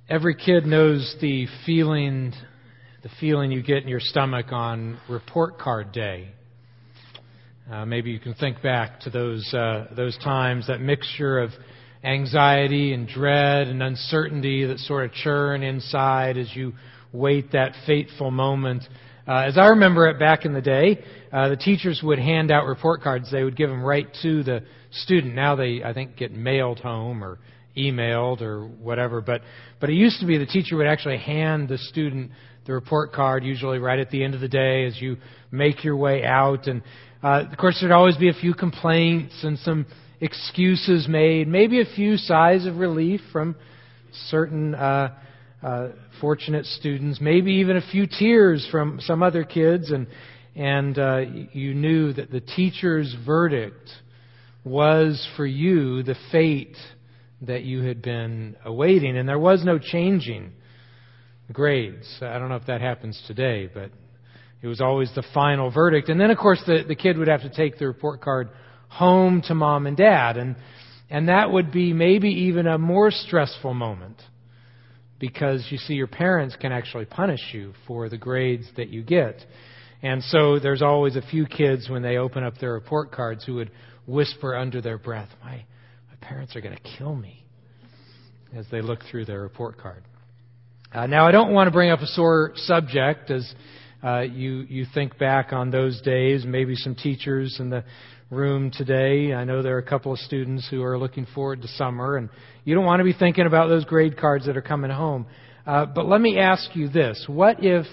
Every kid knows the feeling you get in your stomach on report card day. Maybe you can think back to those times, that mixture of anxiety and dread and uncertainty that sort of churn inside as you wait that fateful moment. As I remember it back in the day, the teachers would hand out report cards. They would give them right to the student. Now they, I think, get mailed home or emailed or whatever. But it used to be the teacher would actually hand the student the report card, usually right at the end of the day as you make your way out. And of course, there'd always be a few complaints and some excuses made, maybe a few sighs of relief from certain fortunate students, maybe even a few tears from some other kids, and you knew that the teacher's verdict was for you the fate that you had been awaiting, and there was no changing grades. I don't know if that happens today, but it was always the final verdict. And then, of course, the kid would have to take the report card home to mom and dad, and that would be maybe even a more stressful moment, because you see, your parents can actually punish you for the grades that you get. And so there's always a few kids, when they open up their report cards, who would whisper under their breath, my parents are going to kill me, as they look through their report card. Now, I don't want to bring up a sore subject as you think back on those days, maybe some teachers in the room today. I know there are a couple of students who are looking forward to summer, and you don't want to be thinking about those grade cards that are coming home. But let me ask you this. What if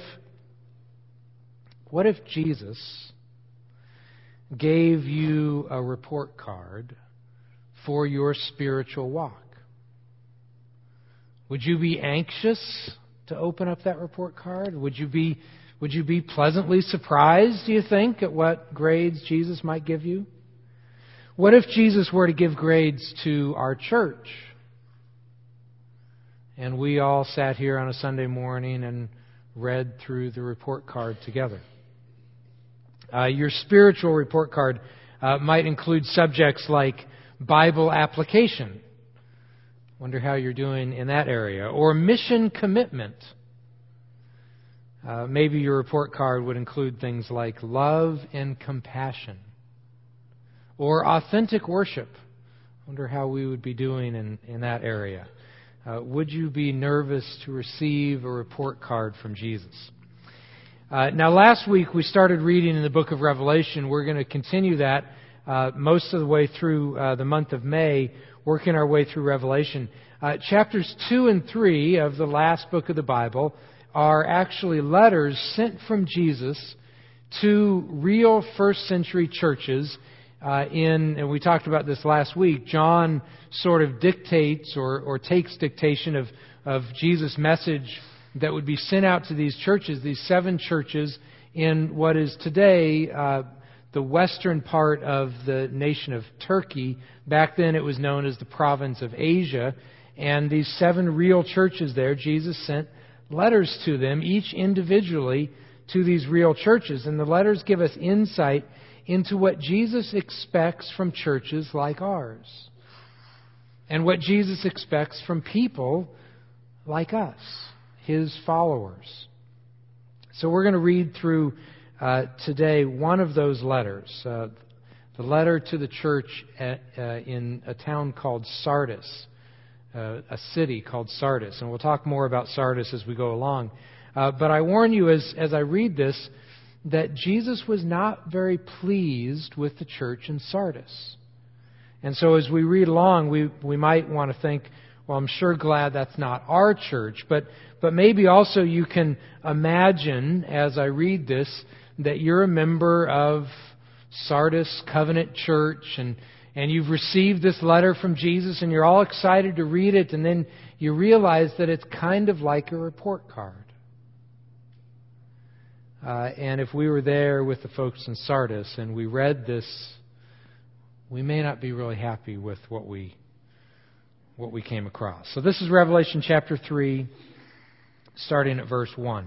Jesus gave you a report card for your spiritual walk? Would you be anxious to open up that report card? Would you be pleasantly surprised, do you think, at what grades Jesus might give you? What if Jesus were to give grades to our church, and we all sat here on a Sunday morning and read through the report card together? Your spiritual report card might include subjects like Bible application. Wonder how you're doing in that area. Or mission commitment. Maybe your report card would include things like love and compassion. Or authentic worship. Wonder how we would be doing in that area. Would you be nervous to receive a report card from Jesus? Now, last week we started reading in the book of Revelation. We're going to continue that most of the way through the month of May, working our way through Revelation. Chapters 2 and 3 of the last book of the Bible are actually letters sent from Jesus to real first century churches. And we talked about this last week, John sort of dictates or takes dictation of Jesus' message that would be sent out to these churches, these 7 churches in what is today the western part of the nation of Turkey. Back then it was known as the province of Asia. And these 7 real churches there, Jesus sent letters to them, each individually to these real churches. And the letters give us insight into what Jesus expects from churches like ours, and what Jesus expects from people like us, His followers. So we're going to read through today one of those letters, the letter to the church in a town called Sardis, a city called Sardis. And we'll talk more about Sardis as we go along. But I warn you as I read this, that Jesus was not very pleased with the church in Sardis. And so as we read along, we might want to think, well, I'm sure glad that's not our church. But maybe also you can imagine, as I read this, that you're a member of Sardis Covenant Church, and you've received this letter from Jesus, and you're all excited to read it, and then you realize that it's kind of like a report card. And if we were there with the folks in Sardis and we read this, we may not be really happy with what we came across. So this is Revelation chapter 3, starting at verse 1.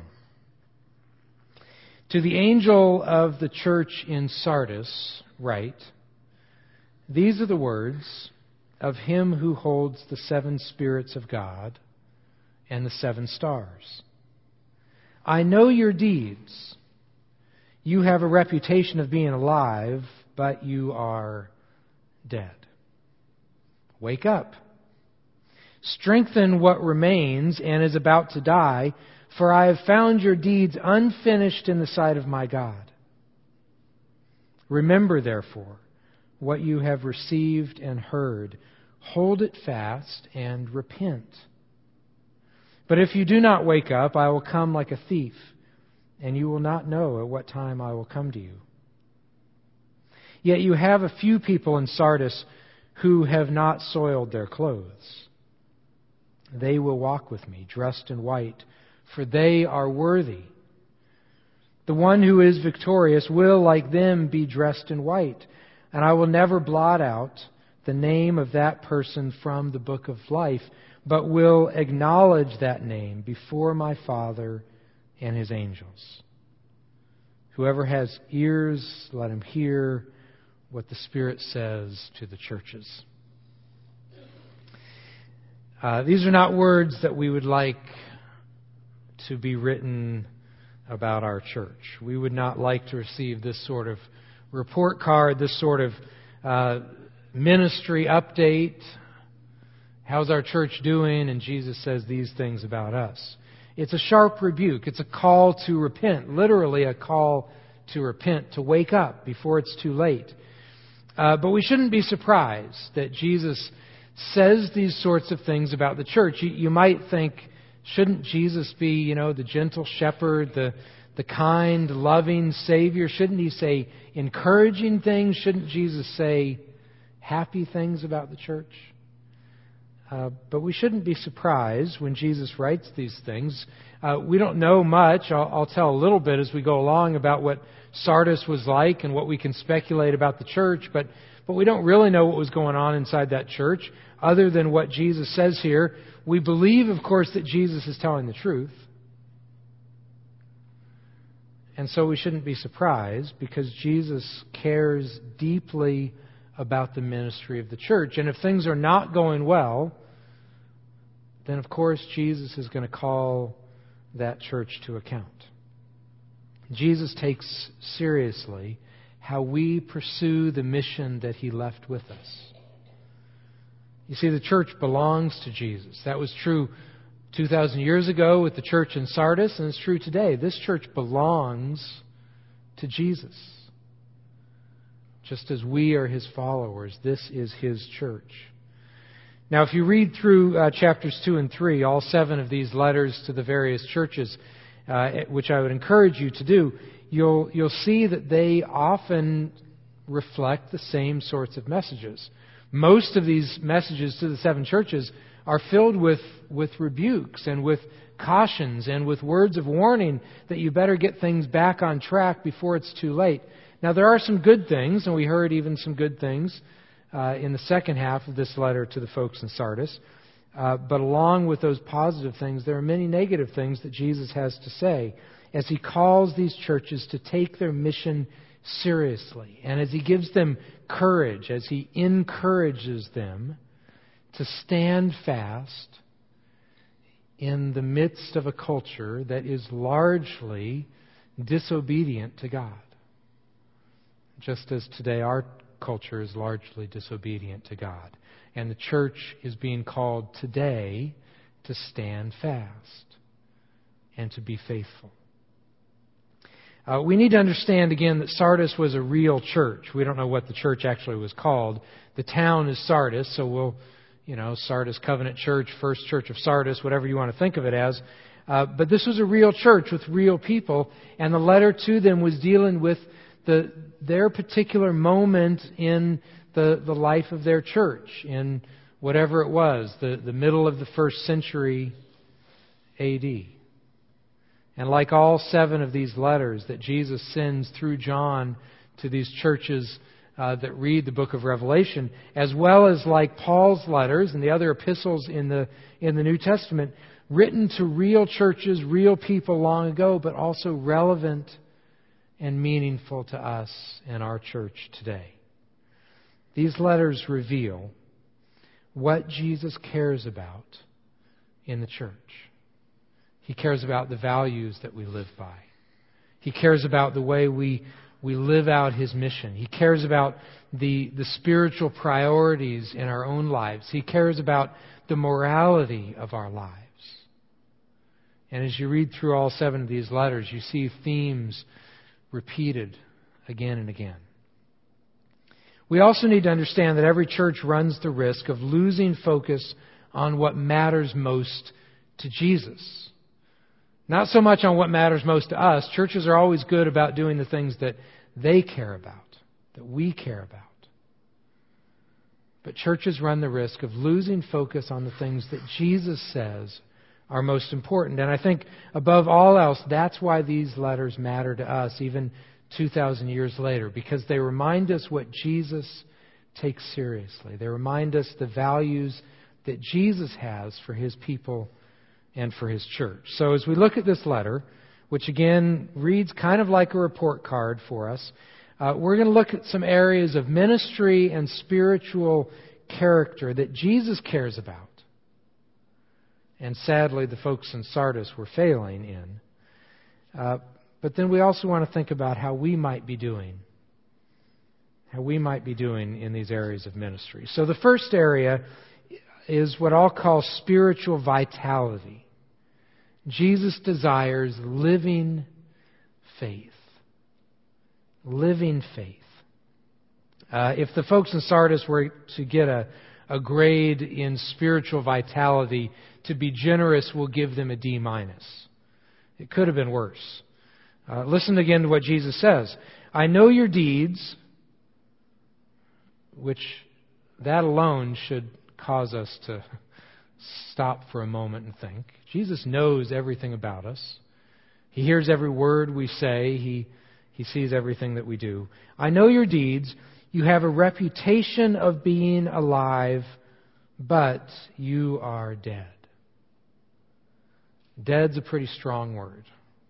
To the angel of the church in Sardis write, these are the words of him who holds the 7 spirits of God and the 7 stars. I know your deeds. You have a reputation of being alive, but you are dead. Wake up. Strengthen what remains and is about to die, for I have found your deeds unfinished in the sight of my God. Remember, therefore, what you have received and heard. Hold it fast and repent. But if you do not wake up, I will come like a thief, and you will not know at what time I will come to you. Yet you have a few people in Sardis who have not soiled their clothes. They will walk with me, dressed in white, for they are worthy. The one who is victorious will, like them, be dressed in white, and I will never blot out the name of that person from the book of life, but will acknowledge that name before my Father and His angels. Whoever has ears, let him hear what the Spirit says to the churches. These are not words that we would like to be written about our church. We would not like to receive this sort of report card, this sort of ministry update. How's our church doing? And Jesus says these things about us. It's a sharp rebuke. It's a call to repent, literally a call to repent, to wake up before it's too late. But we shouldn't be surprised that Jesus says these sorts of things about the church. You might think, shouldn't Jesus be, the gentle shepherd, the kind, loving Savior? Shouldn't He say encouraging things? Shouldn't Jesus say happy things about the church? But we shouldn't be surprised when Jesus writes these things. We don't know much. I'll tell a little bit as we go along about what Sardis was like and what we can speculate about the church, but we don't really know what was going on inside that church other than what Jesus says here. We believe, of course, that Jesus is telling the truth. And so we shouldn't be surprised because Jesus cares deeply about the ministry of the church. And if things are not going well, then of course Jesus is going to call that church to account. Jesus takes seriously how we pursue the mission that He left with us. You see, the church belongs to Jesus. That was true 2,000 years ago with the church in Sardis, and it's true today. This church belongs to Jesus. Just as we are His followers, this is His church. Now, if you read through chapters 2 and 3, all 7 of these letters to the various churches, which I would encourage you to do, you'll see that they often reflect the same sorts of messages. Most of these messages to the 7 churches are filled with rebukes and with cautions and with words of warning that you better get things back on track before it's too late. Now, there are some good things, and we heard even some good things in the second half of this letter to the folks in Sardis. But along with those positive things, there are many negative things that Jesus has to say as He calls these churches to take their mission seriously, and as He gives them courage, as He encourages them to stand fast in the midst of a culture that is largely disobedient to God. Just as today our culture is largely disobedient to God. And the church is being called today to stand fast and to be faithful. We need to understand again that Sardis was a real church. We don't know what the church actually was called. The town is Sardis, so we'll, Sardis Covenant Church, First Church of Sardis, whatever you want to think of it as. But this was a real church with real people, and the letter to them was dealing with their particular moment in the life of their church, in whatever it was, the middle of the first century A.D. And like all 7 of these letters that Jesus sends through John to these churches that read the book of Revelation, as well as like Paul's letters and the other epistles in the New Testament, written to real churches, real people long ago, but also relevant and meaningful to us and our church today. These letters reveal what Jesus cares about in the church. He cares about the values that we live by. He cares about the way we live out His mission. He cares about the spiritual priorities in our own lives. He cares about the morality of our lives. And as you read through all 7 of these letters, you see themes repeated again and again. We also need to understand that every church runs the risk of losing focus on what matters most to Jesus. Not so much on what matters most to us. Churches are always good about doing the things that they care about, that we care about. But churches run the risk of losing focus on the things that Jesus says are most important. And I think above all else, that's why these letters matter to us, even 2,000 years later, because they remind us what Jesus takes seriously. They remind us the values that Jesus has for His people and for His church. So as we look at this letter, which again reads kind of like a report card for us, we're going to look at some areas of ministry and spiritual character that Jesus cares about. And sadly, the folks in Sardis were failing in. But then we also want to think about how we might be doing. How we might be doing in these areas of ministry. So the first area is what I'll call spiritual vitality. Jesus desires living faith. Living faith. If the folks in Sardis were to get a grade in spiritual vitality, to be generous, we'll give them a D-. It could have been worse. Listen again to what Jesus says. I know your deeds, which that alone should cause us to stop for a moment and think. Jesus knows everything about us. He hears every word we say. He sees everything that we do. I know your deeds. You have a reputation of being alive, but you are dead. Dead's a pretty strong word.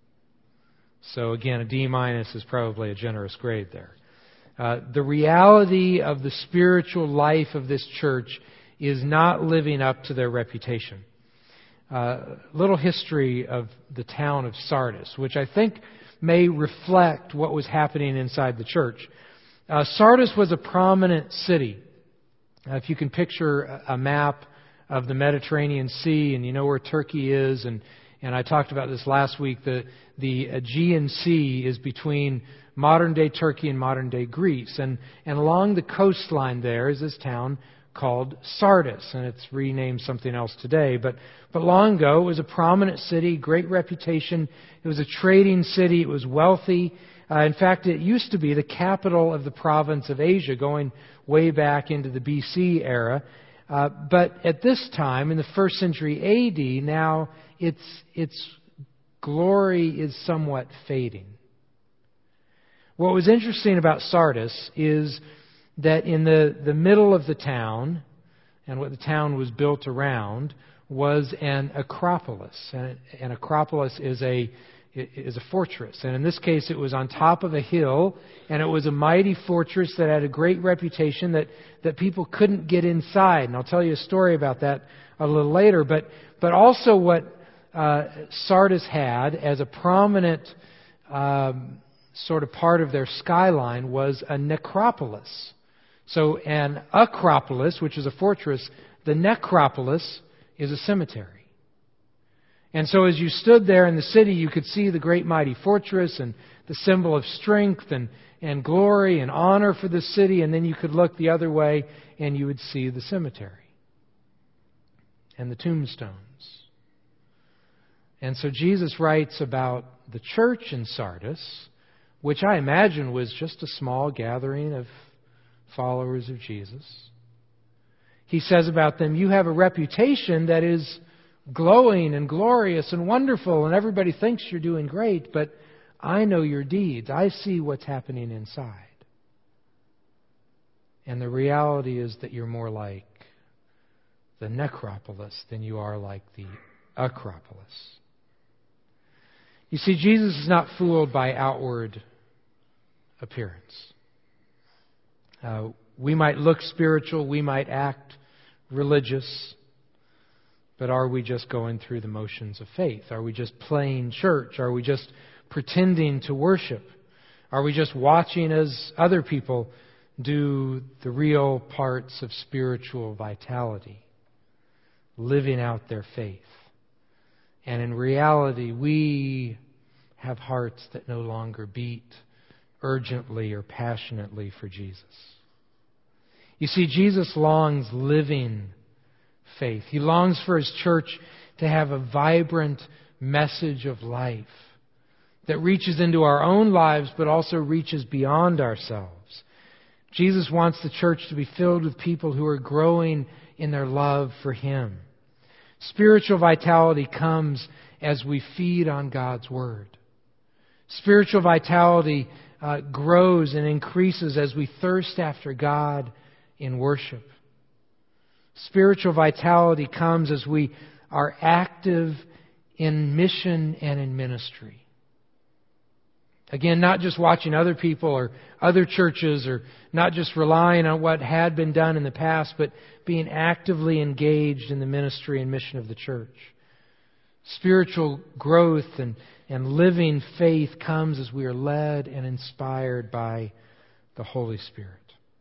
So again, a D- is probably a generous grade there. The reality of the spiritual life of this church is not living up to their reputation. Little history of the town of Sardis, which I think may reflect what was happening inside the church. Sardis was a prominent city. If you can picture a map of the Mediterranean Sea, and you know where Turkey is, and I talked about this last week, the Aegean Sea is between modern-day Turkey and modern-day Greece. And along the coastline there is this town called Sardis, and it's renamed something else today. But long ago, it was a prominent city, great reputation. It was a trading city. It was wealthy. In fact, it used to be the capital of the province of Asia, going way back into the BC era. But at this time, in the 1st century A.D., now its glory is somewhat fading. What was interesting about Sardis is that in the middle of the town, and what the town was built around, was an acropolis. And an acropolis is a fortress. And in this case, it was on top of a hill, and it was a mighty fortress that had a great reputation that people couldn't get inside. And I'll tell you a story about that a little later. But also what Sardis had as a prominent sort of part of their skyline was a necropolis. So an acropolis, which is a fortress, the necropolis is a cemetery. And so as you stood there in the city, you could see the great mighty fortress and the symbol of strength and glory and honor for the city. And then you could look the other way and you would see the cemetery and the tombstones. And so Jesus writes about the church in Sardis, which I imagine was just a small gathering of followers of Jesus. He says about them, you have a reputation that is glowing and glorious and wonderful, and everybody thinks you're doing great, but I know your deeds. I see what's happening inside. And the reality is that you're more like the necropolis than you are like the acropolis. You see, Jesus is not fooled by outward appearance. We might look spiritual, we might act religious, But are we just going through the motions of faith? Are we just playing church? Are we just pretending to worship? Are we just watching as other people do the real parts of spiritual vitality, living out their faith? And in reality, we have hearts that no longer beat urgently or passionately for Jesus. You see, Jesus longs living faith. He longs for His church to have a vibrant message of life that reaches into our own lives but also reaches beyond ourselves. Jesus wants the church to be filled with people who are growing in their love for Him. Spiritual vitality comes as we feed on God's Word. Spiritual vitality grows and increases as we thirst after God in worship. Spiritual vitality comes as we are active in mission and in ministry. Again, not just watching other people or other churches, or not just relying on what had been done in the past, but being actively engaged in the ministry and mission of the church. Spiritual growth and living faith comes as we are led and inspired by the Holy Spirit.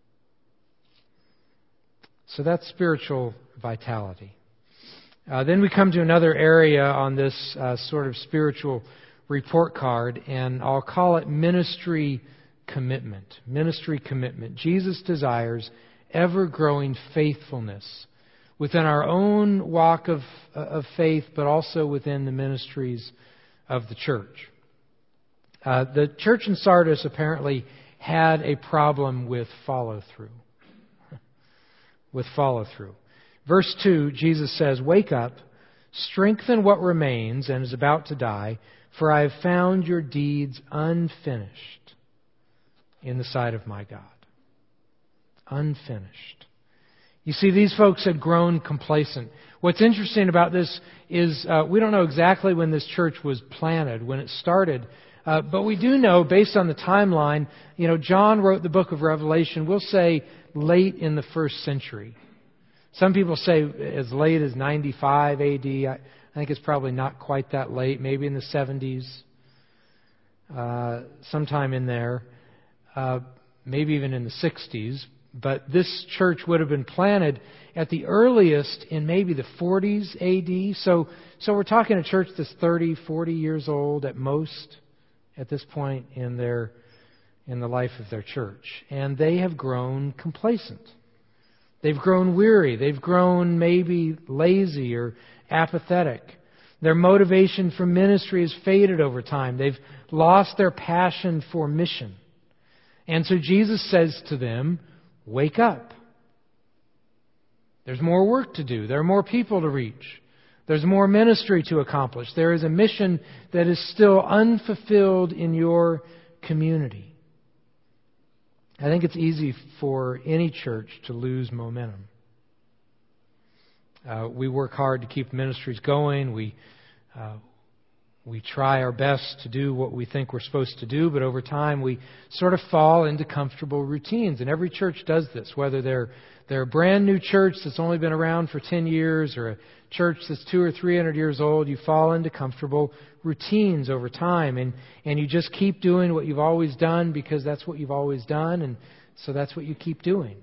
So that's spiritual vitality. Then we come to another area on this sort of spiritual report card, and I'll call it ministry commitment. Ministry commitment. Jesus desires ever-growing faithfulness within our own walk of faith, but also within the ministries of the church. The church in Sardis apparently had a problem with follow-through. With follow-through. Verse 2, Jesus says, "Wake up, strengthen what remains and is about to die, for I have found your deeds unfinished in the sight of my God." Unfinished. You see, these folks had grown complacent. What's interesting about this is we don't know exactly when this church was planted, when it started, but we do know, based on the timeline, John wrote the book of Revelation, we'll say late in the first century. Some people say as late as 95 A.D. I think it's probably not quite that late, maybe in the 70s, sometime in there, maybe even in the 60s. But this church would have been planted at the earliest in maybe the 40s A.D. So we're talking a church that's 30, 40 years old at most at this point in the life of their church. And they have grown complacent. They've grown weary. They've grown maybe lazy or apathetic. Their motivation for ministry has faded over time. They've lost their passion for mission. And so Jesus says to them, "Wake up. There's more work to do. There are more people to reach. There's more ministry to accomplish. There is a mission that is still unfulfilled in your community." I think it's easy for any church to lose momentum. We work hard to keep ministries going. We try our best to do what we think we're supposed to do, but over time we sort of fall into comfortable routines. And every church does this, whether they're a brand new church that's only been around for 10 years or a church that's 200 or 300 years old. You fall into comfortable routines over time, and you just keep doing what you've always done because that's what you've always done, and so that's what you keep doing.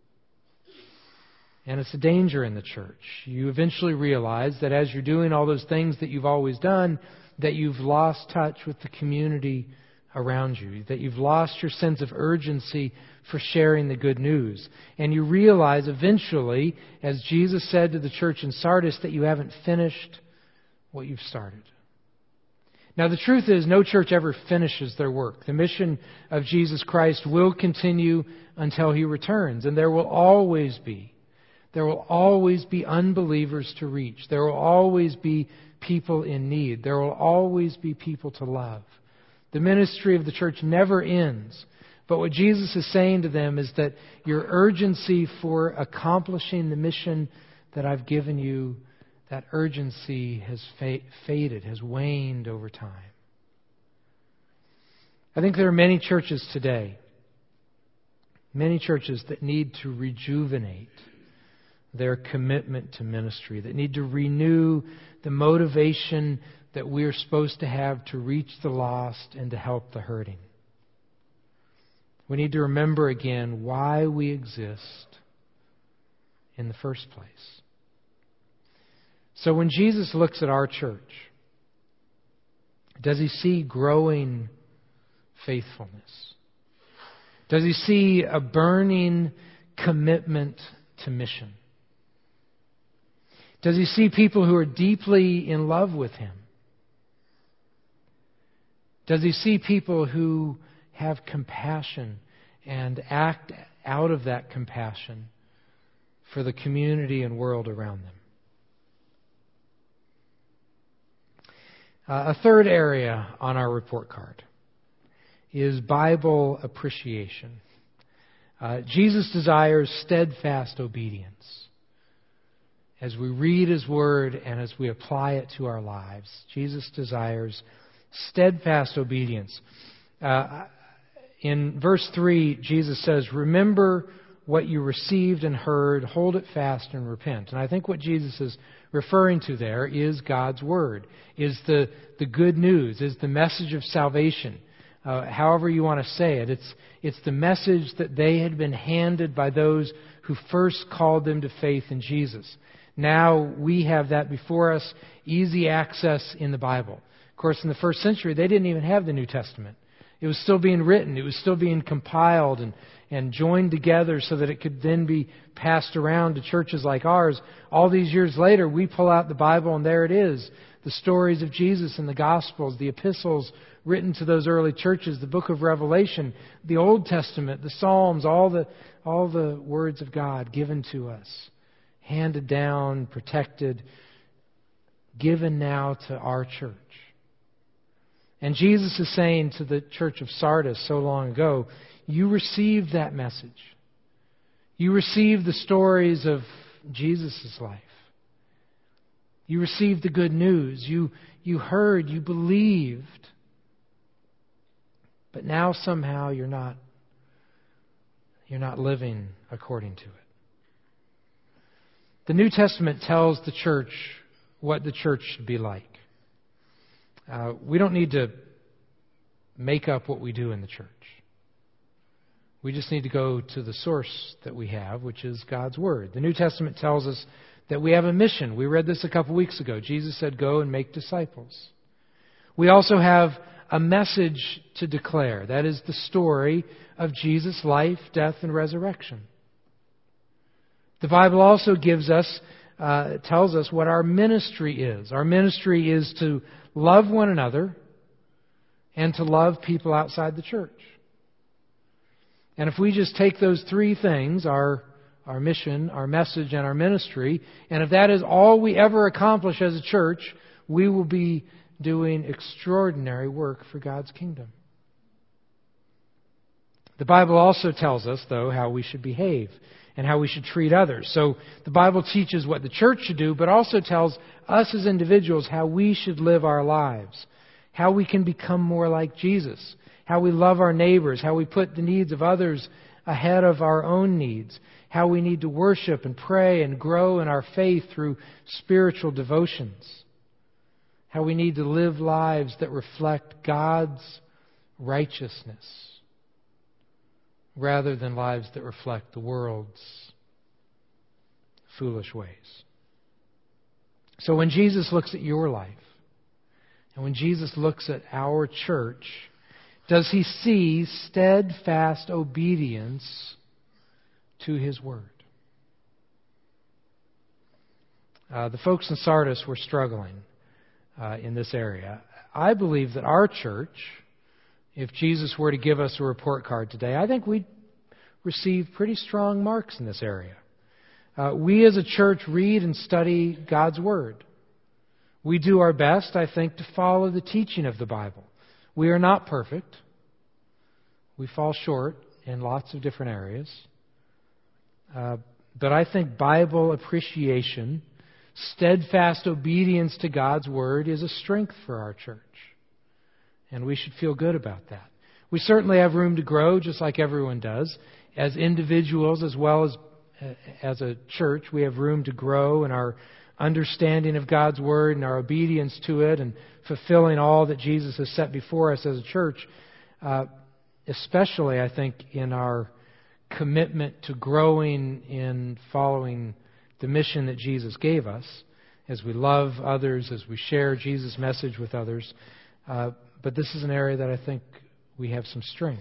And it's a danger in the church. You eventually realize that as you're doing all those things that you've always done, that you've lost touch with the community around you, that you've lost your sense of urgency for sharing the good news. And you realize eventually, as Jesus said to the church in Sardis, that you haven't finished what you've started. Now, the truth is, no church ever finishes their work. The mission of Jesus Christ will continue until He returns, and there will always be unbelievers to reach. There will always be people in need. There will always be people to love. The ministry of the church never ends. But what Jesus is saying to them is that your urgency for accomplishing the mission that I've given you, that urgency has faded, has waned over time. I think there are many churches today, many churches that need to rejuvenate their commitment to ministry, that need to renew the motivation that we are supposed to have to reach the lost and to help the hurting. We need to remember again why we exist in the first place. So when Jesus looks at our church, does He see growing faithfulness? Does He see a burning commitment to mission? Does He see people who are deeply in love with Him? Does He see people who have compassion and act out of that compassion for the community and world around them? A third area on our report card is Bible appreciation. Jesus desires steadfast obedience. As we read His Word and as we apply it to our lives, Jesus desires steadfast obedience. In verse 3, Jesus says, "Remember what you received and heard, hold it fast and repent." And I think what Jesus is referring to there is God's Word, is the good news, is the message of salvation. However you want to say it, it's the message that they had been handed by those who first called them to faith in Jesus. Now we have that before us, easy access in the Bible. Of course, in the first century, they didn't even have the New Testament. It was still being written. It was still being compiled and joined together so that it could then be passed around to churches like ours. All these years later, we pull out the Bible and there it is. The stories of Jesus and the Gospels, the epistles written to those early churches, the book of Revelation, the Old Testament, the Psalms, all the words of God given to us, handed down, protected, given now to our church. And Jesus is saying to the church of Sardis so long ago, you received that message. You received the stories of Jesus' life. You received the good news. You heard, you believed. But now somehow you're not living according to it. The New Testament tells the church what the church should be like. We don't need to make up what we do in the church. We just need to go to the source that we have, which is God's Word. The New Testament tells us that we have a mission. We read this a couple weeks ago. Jesus said, "Go and make disciples." We also have a message to declare. That is the story of Jesus' life, death, and resurrection. The Bible also tells us what our ministry is. Our ministry is to love one another and to love people outside the church. And if we just take those three things, our mission, our message, and our ministry, and if that is all we ever accomplish as a church, we will be doing extraordinary work for God's kingdom. The Bible also tells us, though, how we should behave and how we should treat others. So the Bible teaches what the church should do, but also tells us as individuals how we should live our lives, how we can become more like Jesus, how we love our neighbors, how we put the needs of others ahead of our own needs, how we need to worship and pray and grow in our faith through spiritual devotions, how we need to live lives that reflect God's righteousness rather than lives that reflect the world's foolish ways. So when Jesus looks at your life, and when Jesus looks at our church, does He see steadfast obedience to His Word? The folks in Sardis were struggling in this area. I believe that our church, if Jesus were to give us a report card today, I think we'd receive pretty strong marks in this area. We as a church read and study God's Word. We do our best, I think, to follow the teaching of the Bible. We are not perfect. We fall short in lots of different areas. But I think Bible appreciation, steadfast obedience to God's Word is a strength for our church. And we should feel good about that. We certainly have room to grow, just like everyone does, as individuals as well as a church, we have room to grow in our understanding of God's Word and our obedience to it and fulfilling all that Jesus has set before us as a church, especially, I think, in our commitment to growing in following the mission that Jesus gave us, as we love others, as we share Jesus' message with others. But this is an area that I think we have some strength.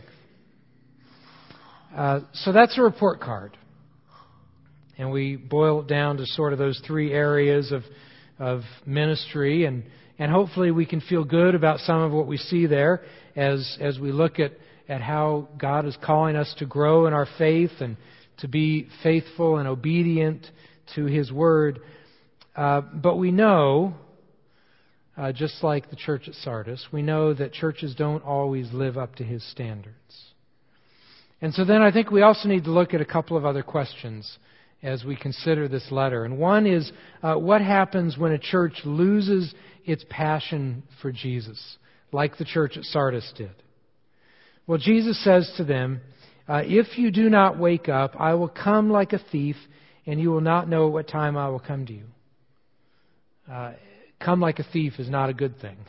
So that's a report card. And we boil it down to sort of those three areas of ministry. And hopefully we can feel good about some of what we see there as we look at how God is calling us to grow in our faith and to be faithful and obedient to His Word. But we know, just like the church at Sardis, we know that churches don't always live up to His standards. And so then I think we also need to look at a couple of other questions as we consider this letter. And one is, what happens when a church loses its passion for Jesus, like the church at Sardis did? Well, Jesus says to them, if you do not wake up, I will come like a thief, and you will not know what time I will come to you. Come like a thief is not a good thing.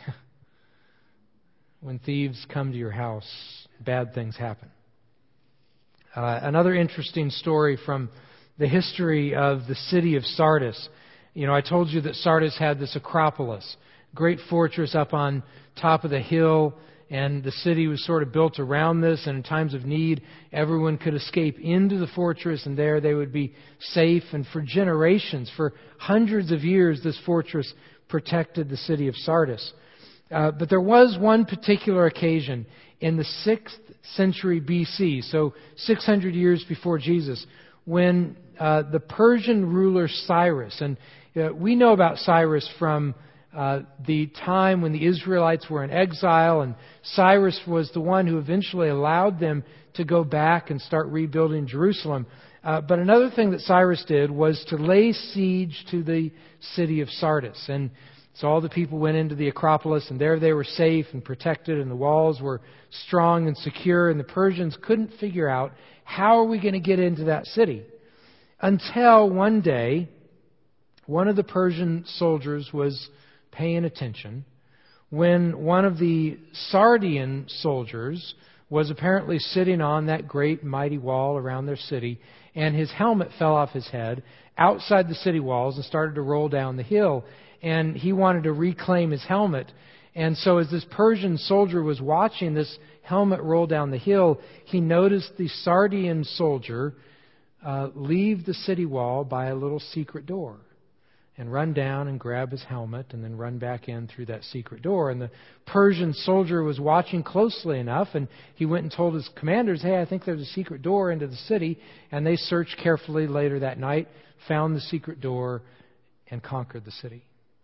When thieves come to your house, bad things happen. Another interesting story from the history of the city of Sardis. I told you that Sardis had this Acropolis, great fortress up on top of the hill, and the city was sort of built around this, and in times of need, everyone could escape into the fortress, and there they would be safe. And for generations, for hundreds of years, this fortress protected the city of Sardis. But there was one particular occasion in the 6th century BC, so 600 years before Jesus, when the Persian ruler Cyrus, and we know about Cyrus from the time when the Israelites were in exile, and Cyrus was the one who eventually allowed them to go back and start rebuilding Jerusalem. But another thing that Cyrus did was to lay siege to the city of Sardis. And so all the people went into the Acropolis, and there they were safe and protected, and the walls were strong and secure, and the Persians couldn't figure out, how are we going to get into that city? Until one day, one of the Persian soldiers was paying attention when one of the Sardian soldiers was apparently sitting on that great mighty wall around their city, and his helmet fell off his head outside the city walls and started to roll down the hill. And he wanted to reclaim his helmet. And so as this Persian soldier was watching this helmet roll down the hill, he noticed the Sardian soldier leave the city wall by a little secret door and run down and grab his helmet and then run back in through that secret door. And the Persian soldier was watching closely enough, and he went and told his commanders, hey, I think there's a secret door into the city. And they searched carefully later that night, found the secret door, and conquered the city.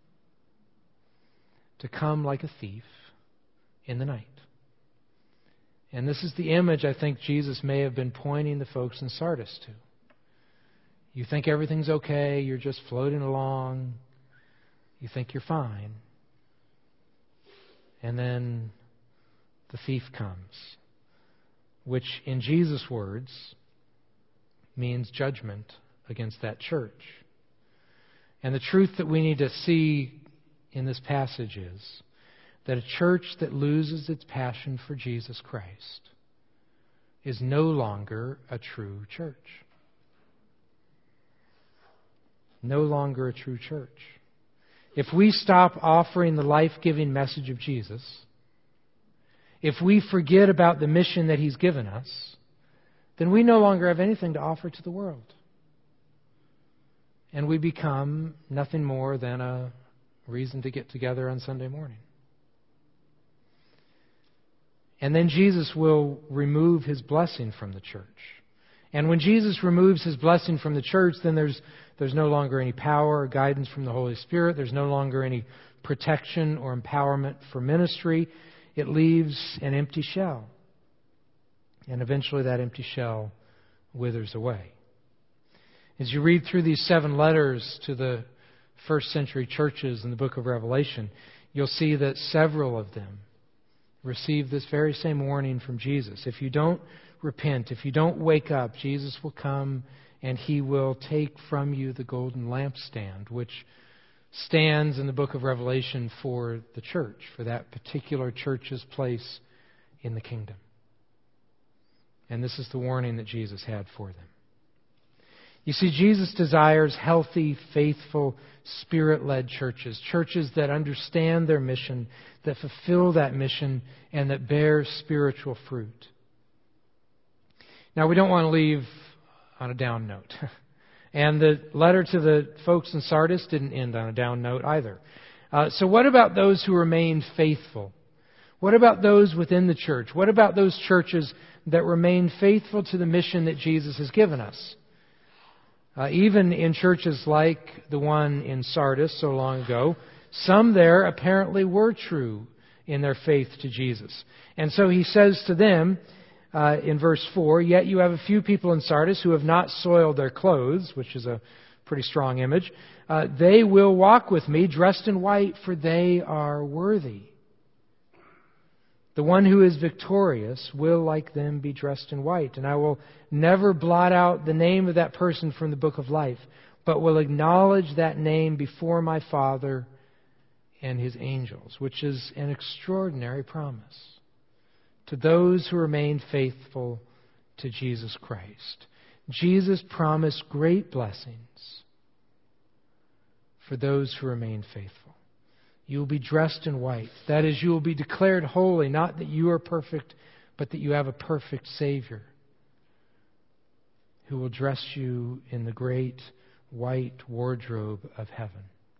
To come like a thief in the night. And this is the image I think Jesus may have been pointing the folks in Sardis to. You think everything's okay, you're just floating along, you think you're fine. And then the thief comes, which in Jesus' words means judgment against that church. And the truth that we need to see in this passage is that a church that loses its passion for Jesus Christ is no longer a true church. No longer a true church. If we stop offering the life-giving message of Jesus, if we forget about the mission that He's given us, then we no longer have anything to offer to the world. And we become nothing more than a reason to get together on Sunday morning. And then Jesus will remove His blessing from the church. And when Jesus removes His blessing from the church, then there's no longer any power or guidance from the Holy Spirit. There's no longer any protection or empowerment for ministry. It leaves an empty shell. And eventually that empty shell withers away. As you read through these 7 letters to the first century churches in the book of Revelation, you'll see that several of them receive this very same warning from Jesus. If you don't repent, if you don't wake up, Jesus will come and He will take from you the golden lampstand, which stands in the book of Revelation for the church, for that particular church's place in the kingdom. And this is the warning that Jesus had for them. You see, Jesus desires healthy, faithful, Spirit-led churches. Churches that understand their mission, that fulfill that mission, and that bear spiritual fruit. Now, we don't want to leave on a down note. And the letter to the folks in Sardis didn't end on a down note either. So what about those who remain faithful? What about those within the church? What about those churches that remain faithful to the mission that Jesus has given us? Even in churches like the one in Sardis so long ago, some there apparently were true in their faith to Jesus. And so he says to them in verse 4, "Yet you have a few people in Sardis who have not soiled their clothes," which is a pretty strong image. "They will walk with me dressed in white, for they are worthy. The one who is victorious will, like them, be dressed in white. And I will never blot out the name of that person from the book of life, but will acknowledge that name before my Father and His angels," which is an extraordinary promise to those who remain faithful to Jesus Christ. Jesus promised great blessings for those who remain faithful. You will be dressed in white. That is, you will be declared holy, not that you are perfect, but that you have a perfect Savior who will dress you in the great white wardrobe of heaven.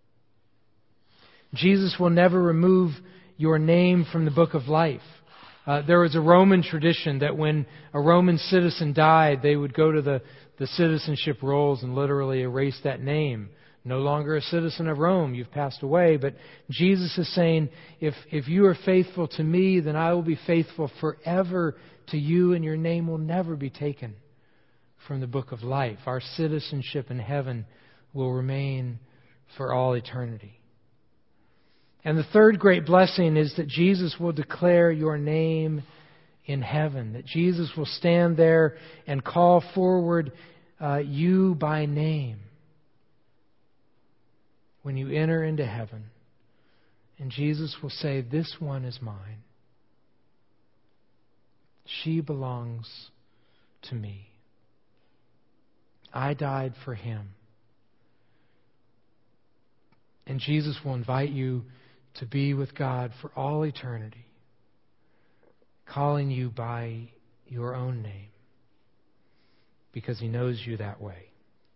Jesus will never remove your name from the book of life. There was a Roman tradition that when a Roman citizen died, they would go to the citizenship rolls and literally erase that name. No longer a citizen of Rome, you've passed away. But Jesus is saying, if you are faithful to me, then I will be faithful forever to you, and your name will never be taken from the book of life. Our citizenship in heaven will remain for all eternity. And the third great blessing is that Jesus will declare your name in heaven, that Jesus will stand there and call forward you by name when you enter into heaven. And Jesus will say, "This one is mine. She belongs to me. I died for him." And Jesus will invite you to be with God for all eternity, calling you by your own name, because He knows you that way.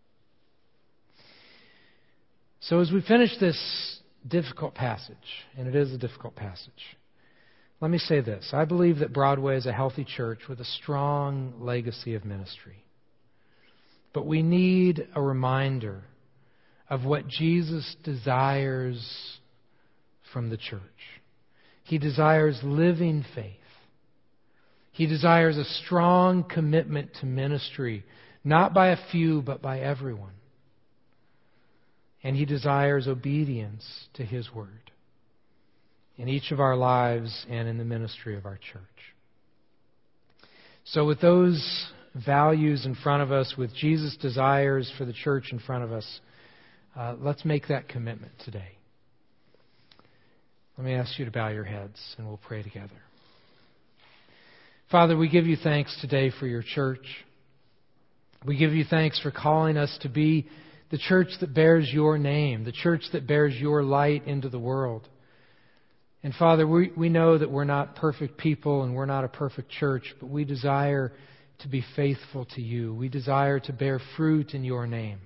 So as we finish this difficult passage, and it is a difficult passage, let me say this. I believe that Broadway is a healthy church with a strong legacy of ministry. But we need a reminder of what Jesus desires from the church. He desires living faith. He desires a strong commitment to ministry, not by a few, but by everyone. And He desires obedience to His word in each of our lives and in the ministry of our church. So with those values in front of us, with Jesus' desires for the church in front of us, let's make that commitment today. Let me ask you to bow your heads and we'll pray together. Father, we give you thanks today for your church. We give you thanks for calling us to be the church that bears your name, the church that bears your light into the world. And Father, we know that we're not perfect people and we're not a perfect church, but we desire to be faithful to you. We desire to bear fruit in your name.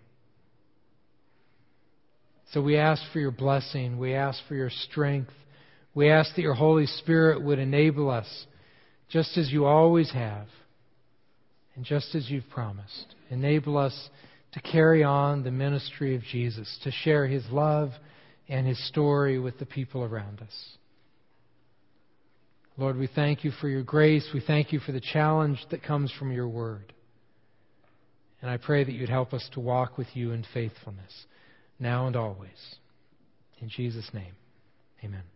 So we ask for your blessing. We ask for your strength. We ask that your Holy Spirit would enable us, just as you always have, and just as you've promised. Enable us to carry on the ministry of Jesus, to share His love and His story with the people around us. Lord, we thank you for your grace. We thank you for the challenge that comes from your word. And I pray that you'd help us to walk with you in faithfulness, now and always. In Jesus' name, amen.